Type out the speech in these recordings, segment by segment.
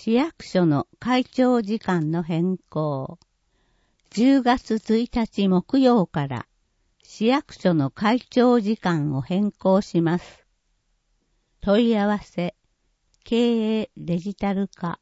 市役所の開庁時間の変更。10月1日木曜から市役所の開庁時間を変更します。問い合わせ、経営デジタル化。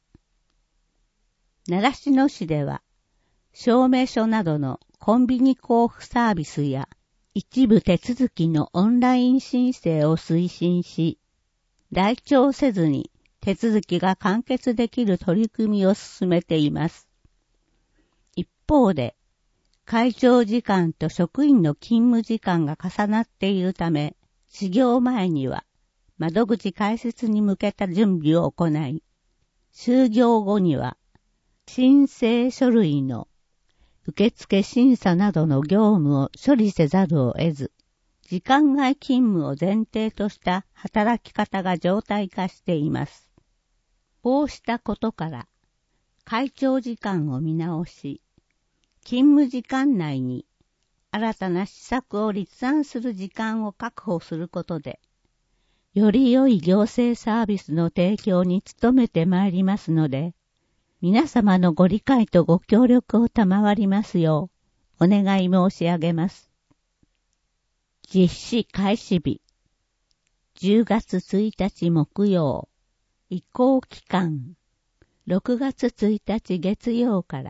習志野市では、証明書などのコンビニ交付サービスや一部手続きのオンライン申請を推進し、来庁せずに手続きが完結できる取り組みを進めています。一方で、開庁時間と職員の勤務時間が重なっているため、始業前には窓口開設に向けた準備を行い、終業後には申請書類の受付審査などの業務を処理せざるを得ず、時間外勤務を前提とした働き方が常態化しています。こうしたことから、開庁時間を見直し、勤務時間内に新たな施策を立案する時間を確保することで、より良い行政サービスの提供に努めてまいりますので、皆様のご理解とご協力を賜りますようお願い申し上げます。実施開始日、10月1日木曜、移行期間、6月1日月曜から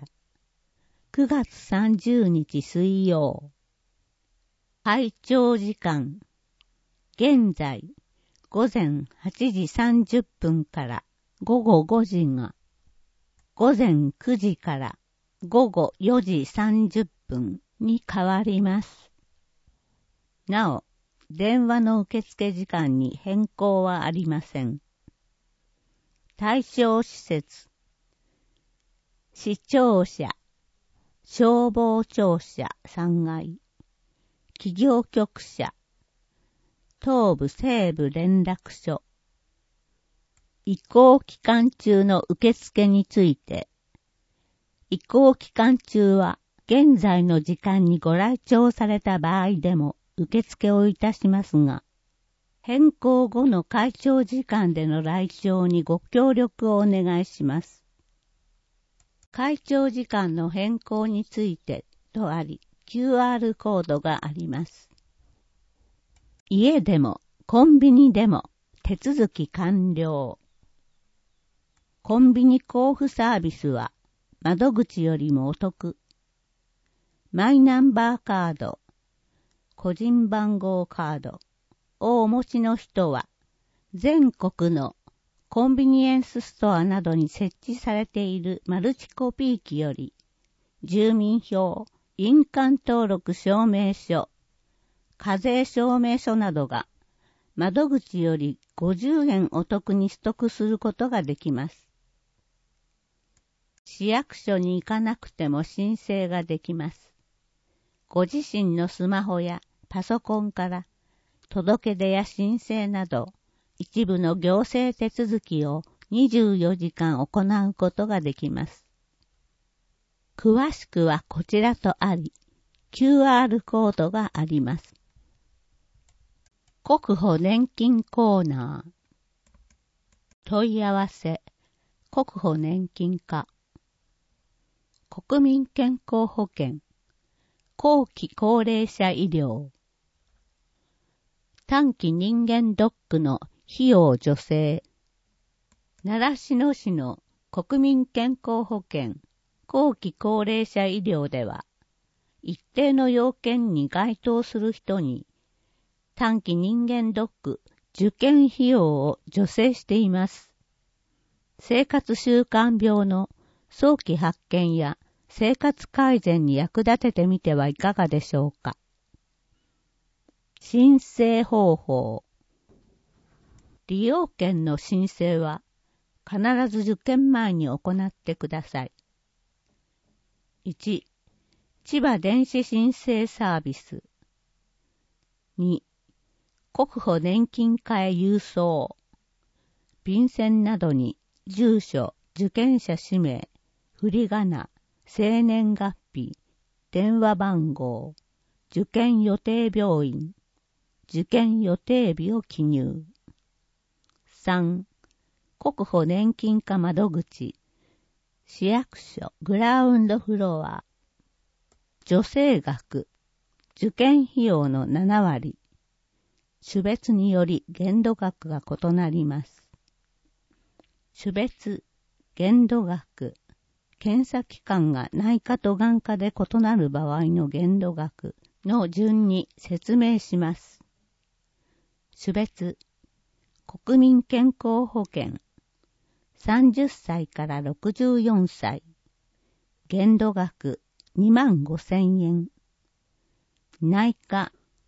9月30日水曜。開庁時間、現在午前8時30分から午後5時が、午前9時から午後4時30分に変わります。なお、電話の受付時間に変更はありません。対象施設、市庁舎、消防庁舎3階、企業局舎、東部西部連絡所、移行期間中の受付について、移行期間中は現在の時間にご来庁された場合でも受付をいたしますが、変更後の開庁時間での来庁にご協力をお願いします。開庁時間の変更についてとあり、QR コードがあります。家でもコンビニでも手続き完了。コンビニ交付サービスは窓口よりもお得。マイナンバーカード、個人番号カードをお持ちの人は全国のコンビニエンスストアなどに設置されているマルチコピー機より住民票、印鑑登録証明書、課税証明書などが窓口より50円お得に取得することができます。市役所に行かなくても申請ができます。ご自身のスマホやパソコンから届け出や申請など一部の行政手続きを24時間行うことができます。詳しくはこちらとあり、QR コードがあります。国保年金コーナー。問い合わせ、国保年金課。国民健康保険、後期高齢者医療、短期人間ドックの費用助成、習志野市の国民健康保険、後期高齢者医療では、一定の要件に該当する人に、短期人間ドック受験費用を助成しています。生活習慣病の早期発見や生活改善に役立ててみてはいかがでしょうか。申請方法。利用券の申請は必ず受験前に行ってください。1、千葉電子申請サービス。2、国保年金課へ郵送。便箋などに住所、受験者氏名、振り仮名、生年月日、電話番号、受験予定病院、受験予定日を記入。3、 国保年金課窓口、市役所グラウンドフロア、助成額、受験費用の7割、種別により限度額が異なります。種別、限度額、検査機関が内科と眼科で異なる場合の限度額の順に説明します。種別、国民健康保険、30歳から64歳、限度額25,000円、内科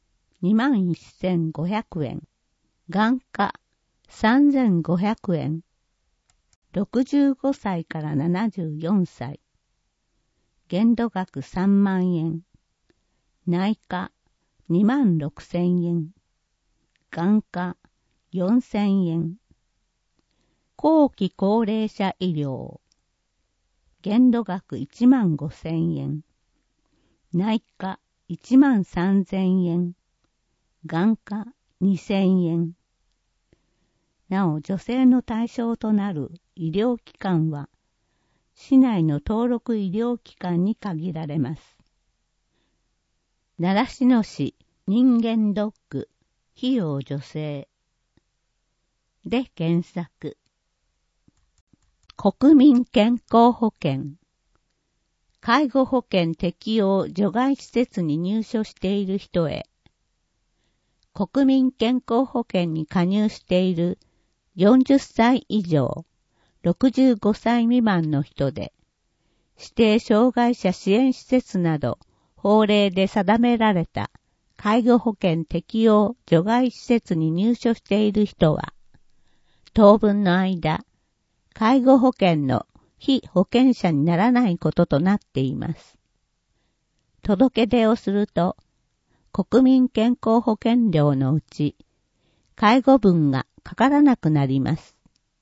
21,500円、眼科3,500円、65歳から74歳、限度額3万円、内科26,000円、眼科4,000円、後期高齢者医療、限度額15,000円、内科13,000円、眼科2,000円。なお、女性の対象となる医療機関は、市内の登録医療機関に限られます。習志野市人間ドック費用助成で検索。国民健康保険、介護保険適用除外施設に入所している人へ、国民健康保険に加入している40歳以上、65歳未満の人で、指定障害者支援施設など法令で定められた介護保険適用除外施設に入所している人は、当分の間、介護保険の被保険者にならないこととなっています。届け出をすると、国民健康保険料のうち、介護分がかからなくなります。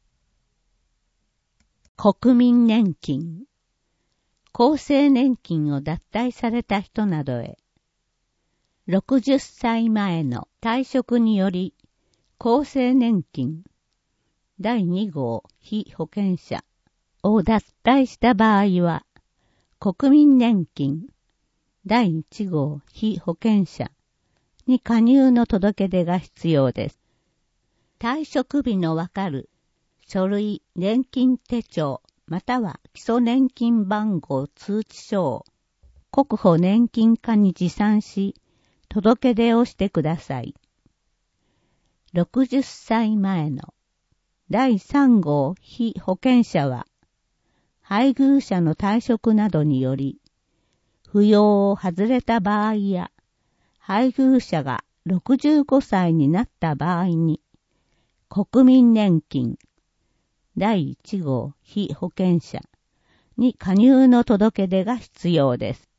国民年金、厚生年金を脱退された人などへ、60歳前の退職により、厚生年金、第2号被保険者を脱退した場合は、国民年金第1号被保険者に加入の届け出が必要です。退職日のわかる書類年金手帳または基礎年金番号通知書を国保年金課に持参し、届け出をしてください。60歳前の第3号被保険者は、配偶者の退職などにより、扶養を外れた場合や、配偶者が65歳になった場合に、国民年金第1号被保険者に加入の届け出が必要です。